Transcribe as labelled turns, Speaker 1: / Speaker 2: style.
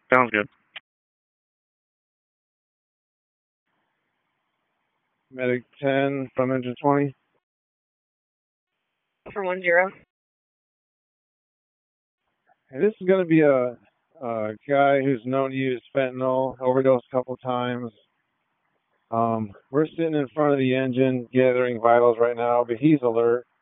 Speaker 1: Sounds good.
Speaker 2: Medic 10 from engine 20.
Speaker 3: For 10.
Speaker 2: Hey, this is going to be a guy who's known to use fentanyl, overdosed a couple times. We're sitting in front of the engine gathering vitals right now, but he's alert.